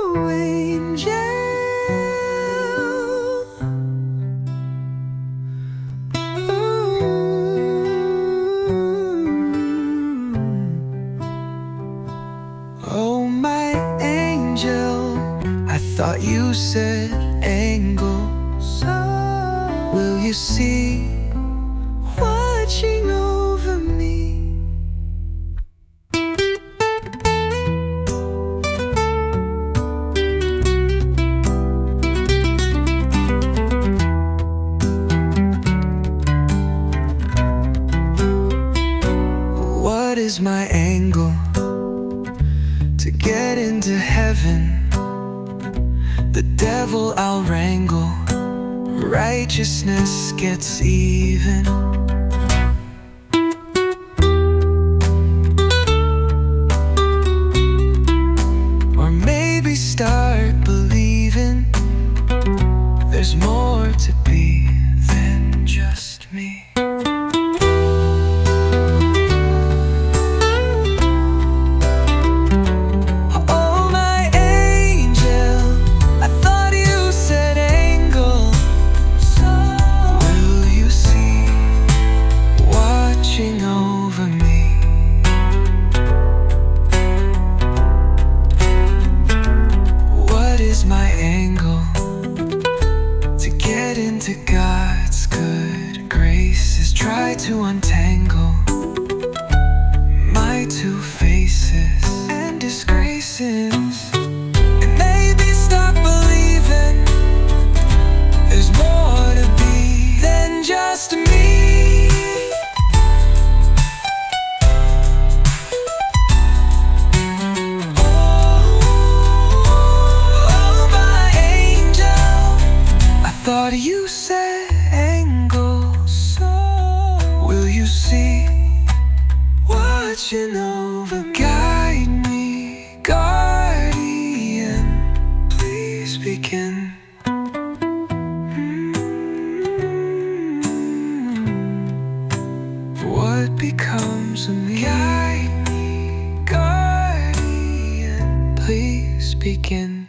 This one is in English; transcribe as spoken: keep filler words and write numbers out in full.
angel. Oh, my angel, I thought you said angle. So will you see, watching over me? What is my angle to get into heaven? The devil I'll wrangle, righteousness gets even. Or maybe start believing there's more to be than just me. Over me, what is my angle to get into God's good graces? Try to untangle my two faces and disgraces, and maybe stop believing there's more to be than just me. Thought you said angle, so will you see, watching over me? Guide me, guardian, please begin. Mm-hmm. What becomes of me? Guide me, guardian, please begin.